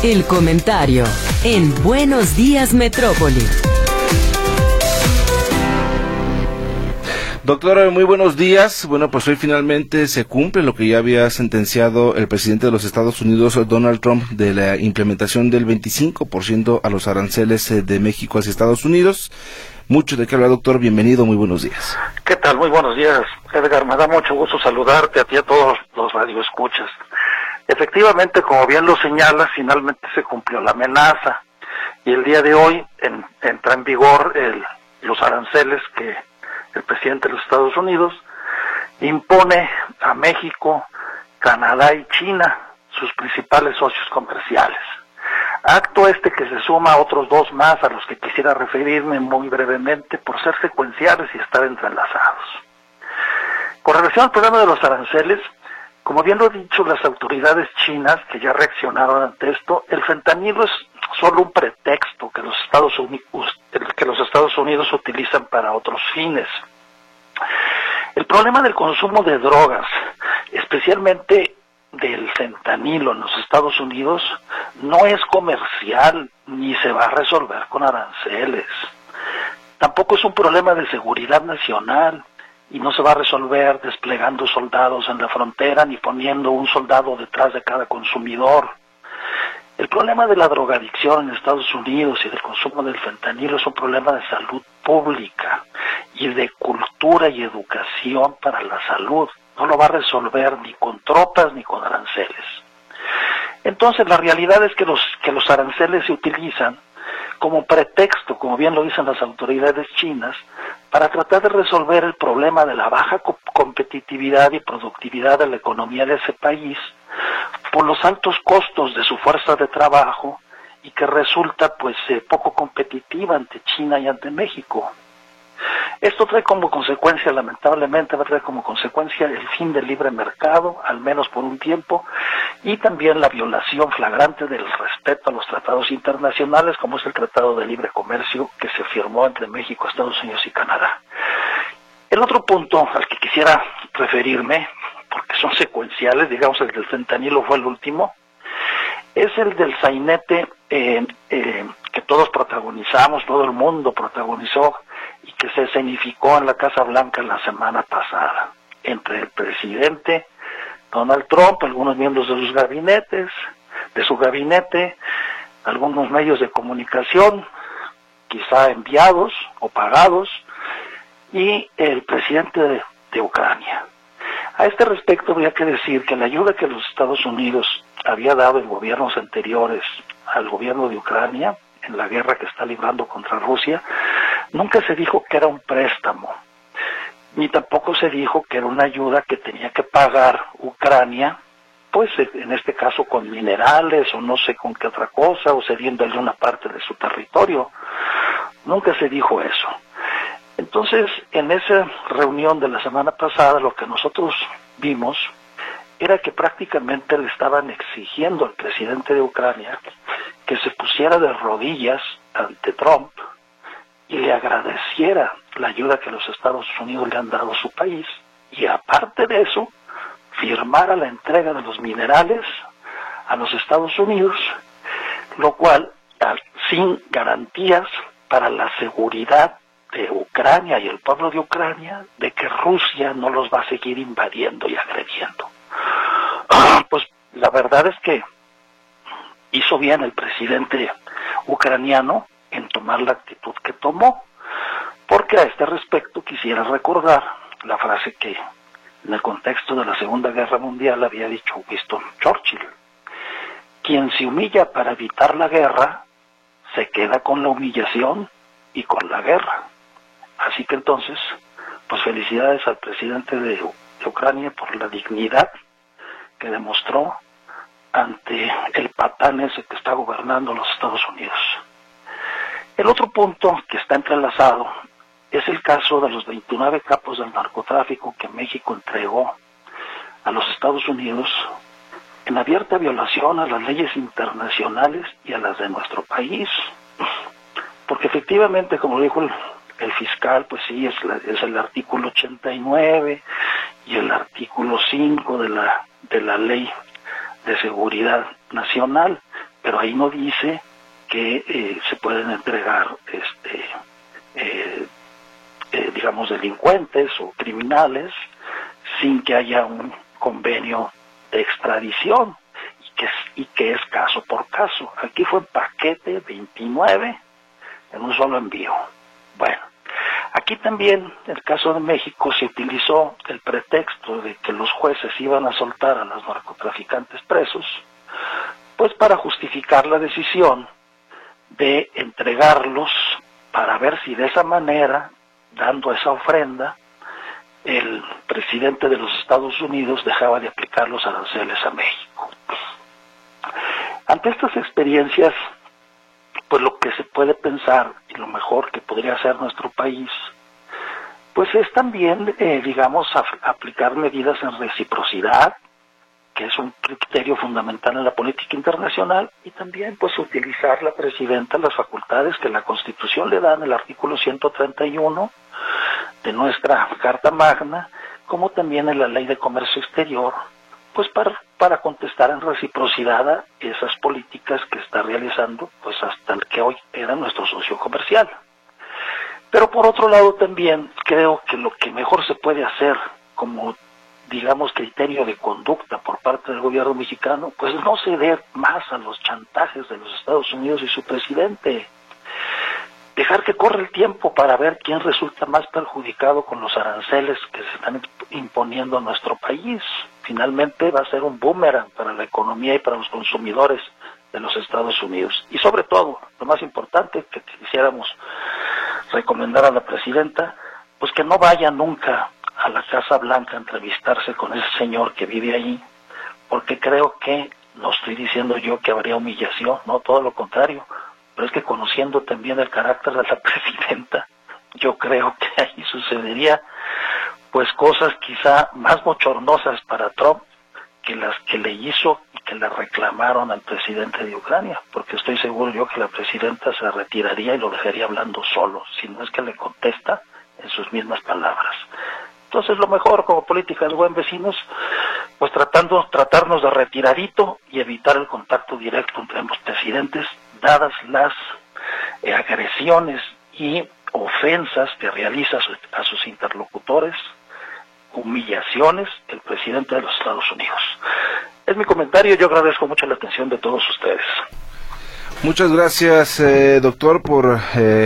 El comentario en Buenos Días Metrópoli. Doctor, muy buenos días. Bueno, pues hoy finalmente se cumple lo que ya había sentenciado el presidente de los Estados Unidos, Donald Trump, de la implementación del 25% a los aranceles de México hacia Estados Unidos. Mucho de qué hablar, doctor. Bienvenido, muy buenos días. ¿Qué tal? Muy buenos días, Edgar. Me da mucho gusto saludarte a ti y a todos los radioescuchas. Efectivamente, como bien lo señalas, finalmente se cumplió la amenaza y el día de hoy entra en vigor los aranceles que el presidente de los Estados Unidos impone a México, Canadá y China, sus principales socios comerciales. Acto que se suma a otros dos más a los que quisiera referirme muy brevemente por ser secuenciales y estar entrelazados. Con relación al problema de los aranceles, como bien lo han dicho las autoridades chinas que ya reaccionaron ante esto, el fentanilo es solo un pretexto que los Estados Unidos utilizan para otros fines. El problema del consumo de drogas, especialmente del fentanilo en los Estados Unidos, no es comercial ni se va a resolver con aranceles. Tampoco es un problema de seguridad nacional y no se va a resolver desplegando soldados en la frontera ni poniendo un soldado detrás de cada consumidor. El problema de la drogadicción en Estados Unidos y del consumo del fentanilo es un problema de salud pública y de cultura y educación para la salud. No lo va a resolver ni con tropas ni con aranceles. Entonces la realidad es que los aranceles se utilizan como pretexto, como bien lo dicen las autoridades chinas, para tratar de resolver el problema de la baja competitividad y productividad de la economía de ese país por los altos costos de su fuerza de trabajo y que resulta poco competitiva ante China y ante México. Esto trae como consecuencia, lamentablemente, va a traer como consecuencia el fin del libre mercado, al menos por un tiempo, y también la violación flagrante del respeto a los tratados internacionales, como es el Tratado de Libre Comercio que se firmó entre México, Estados Unidos y Canadá. El otro punto al que quisiera referirme, porque son secuenciales, digamos el del fentanilo fue el último, es el del sainete que todos protagonizamos, todo el mundo protagonizó y que se escenificó en la Casa Blanca la semana pasada, entre el presidente Donald Trump, algunos miembros de su gabinete, algunos medios de comunicación, quizá enviados o pagados, y el presidente de Ucrania. A este respecto habría que decir que la ayuda que los Estados Unidos había dado en gobiernos anteriores al gobierno de Ucrania, en la guerra que está librando contra Rusia, nunca se dijo que era un préstamo, ni tampoco se dijo que era una ayuda que tenía que pagar Ucrania, pues en este caso con minerales o no sé con qué otra cosa, o cediéndole una parte de su territorio. Nunca se dijo eso. Entonces, en esa reunión de la semana pasada, lo que nosotros vimos era que prácticamente le estaban exigiendo al presidente de Ucrania que se pusiera de rodillas ante Trump y le agradeciera la ayuda que los Estados Unidos le han dado a su país, y aparte de eso, firmara la entrega de los minerales a los Estados Unidos, lo cual sin garantías para la seguridad de Ucrania y el pueblo de Ucrania, de que Rusia no los va a seguir invadiendo y agrediendo. Pues la verdad es que hizo bien el presidente ucraniano en tomar la actitud que tomó, porque a este respecto quisiera recordar la frase que en el contexto de la Segunda Guerra Mundial había dicho Winston Churchill: quien se humilla para evitar la guerra se queda con la humillación y con la guerra. Así que entonces, pues felicidades al presidente de Ucrania por la dignidad que demostró ante el patán ese que está gobernando los Estados Unidos. El otro punto que está entrelazado es el caso de los 29 capos del narcotráfico que México entregó a los Estados Unidos en abierta violación a las leyes internacionales y a las de nuestro país. Porque efectivamente, como dijo el fiscal, pues sí, es el artículo 89 y el artículo 5 de la Ley de Seguridad Nacional, pero ahí no dice que se pueden entregar digamos delincuentes o criminales sin que haya un convenio de extradición y que es caso por caso. Aquí fue en paquete 29 en un solo envío. Bueno, aquí también, en el caso de México, se utilizó el pretexto de que los jueces iban a soltar a los narcotraficantes presos, pues para justificar la decisión de entregarlos para ver si de esa manera, dando esa ofrenda, el presidente de los Estados Unidos dejaba de aplicar los aranceles a México. Ante estas experiencias, pues lo que se puede pensar y lo mejor que podría hacer nuestro país, pues es también, aplicar medidas en reciprocidad, que es un criterio fundamental en la política internacional, y también pues utilizar la presidenta las facultades que la Constitución le da en el artículo 131 de nuestra Carta Magna, como también en la Ley de Comercio Exterior, pues para contestar en reciprocidad a esas políticas que está realizando pues hasta el que hoy era nuestro socio comercial. Pero por otro lado también creo que lo que mejor se puede hacer como criterio de conducta por parte del gobierno mexicano, pues no ceder más a los chantajes de los Estados Unidos y su presidente. Dejar que corra el tiempo para ver quién resulta más perjudicado con los aranceles que se están imponiendo a nuestro país. Finalmente va a ser un boomerang para la economía y para los consumidores de los Estados Unidos. Y sobre todo, lo más importante que quisiéramos recomendar a la presidenta, pues que no vaya nunca a la Casa Blanca a entrevistarse con ese señor que vive ahí, porque creo que, no estoy diciendo yo que habría humillación, no, todo lo contrario, pero es que conociendo también el carácter de la presidenta, yo creo que ahí sucedería pues cosas quizá más bochornosas para Trump que las que le hizo y que le reclamaron al presidente de Ucrania, porque estoy seguro yo que la presidenta se retiraría y lo dejaría hablando solo, si no es que le contesta en sus mismas palabras. Entonces lo mejor como política de buen vecinos, pues tratarnos de retiradito y evitar el contacto directo entre ambos presidentes, dadas las agresiones y ofensas que realiza a sus interlocutores, humillaciones el presidente de los Estados Unidos. Es mi comentario, yo agradezco mucho la atención de todos ustedes. Muchas gracias, doctor, por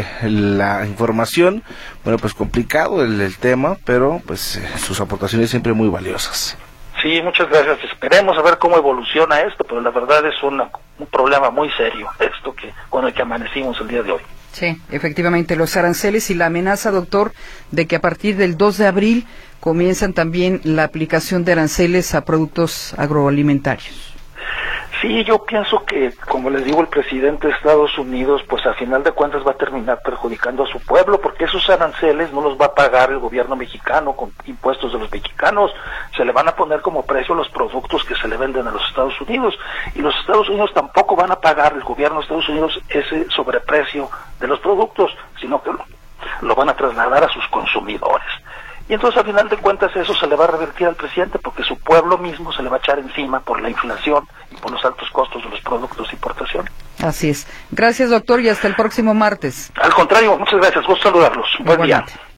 la información. Bueno, pues complicado el tema, pero pues sus aportaciones siempre muy valiosas. Sí, muchas gracias. Esperemos a ver cómo evoluciona esto, pero la verdad es un problema muy serio, esto con el que amanecimos el día de hoy. Sí, efectivamente, los aranceles y la amenaza, doctor, de que a partir del 2 de abril comienzan también la aplicación de aranceles a productos agroalimentarios. Sí, yo pienso que, como les digo, el presidente de Estados Unidos, pues a final de cuentas va a terminar perjudicando a su pueblo, porque esos aranceles no los va a pagar el gobierno mexicano con impuestos de los mexicanos, se le van a poner como precio los productos que se le venden a los Estados Unidos, y los Estados Unidos tampoco van a pagar, el gobierno de Estados Unidos, ese sobreprecio de los productos, sino que lo van a trasladar a sus consumidores. Y entonces, al final de cuentas, eso se le va a revertir al presidente, porque su pueblo mismo se le va a echar encima por la inflación y por los altos costos de los productos de importación. Así es. Gracias, doctor, y hasta el próximo martes. Al contrario, muchas gracias. Gusto saludarlos. Buen día.